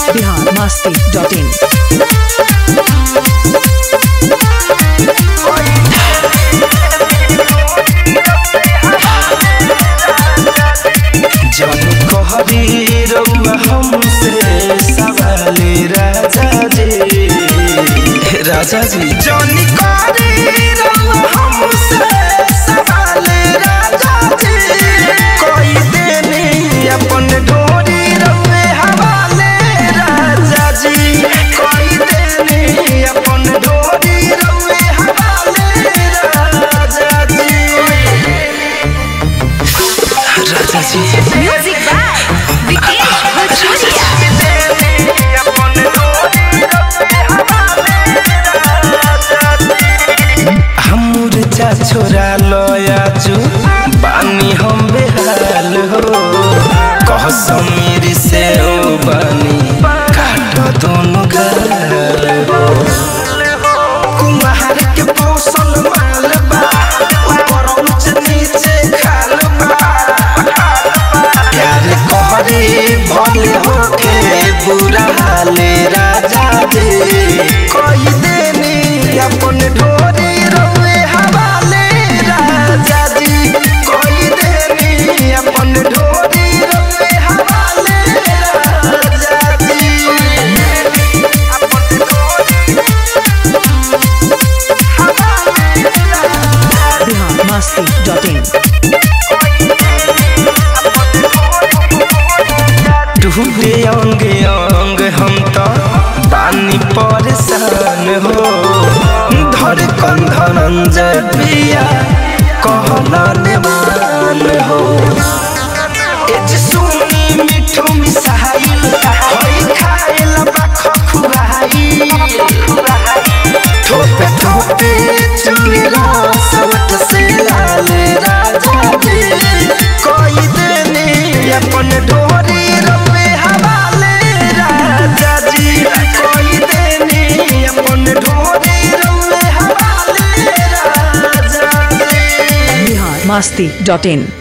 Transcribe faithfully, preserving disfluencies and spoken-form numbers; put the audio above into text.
Bihar Masti dot in. जब कहरी रउआ हमसे सवाल राजा जी राजा जी जौनी कहरी रउआ हमसे सवाल राजा जी कोई देनी अपन ढोरी रउए हवाले राजा जी कोई देनी अपन ढोरी रउए हवाले राजा जी राजा जी म्यूजिक बाय विकेश भोजपुरिया। हमर चा छोरा लयाजू बानी हम बेहाल हो कहसम मेरी से ओ बानी काट दोनों गाल हो कुम्हार के पौसल माल बा ऊपर ऊंच नीचे खाल बा प्यार कहरे भले होके बुरा हाले राजा जी कोई देनी अपन ढोरी रउए हवाले राजा जी कोई देनी अपन ढोरी रउए हवाले राजा जी अपन ढोरी बिहार मस्ती डॉट इन। टूटे अंग अंग हम तो बानी परेशान हो धर कंधनंजय पिया कहला नेमान हो एज सुनी मिठो मिसाइल होई खाइल बख खुराई ठोपे ठोपे चुरा सवट से लाल राजा जी कोई देनी अपन ढोरी रउए हवाले राजा जी कोई देनी अपन ढोरी रउए हवाले राजा जी बिहार मस्ती डॉट इन।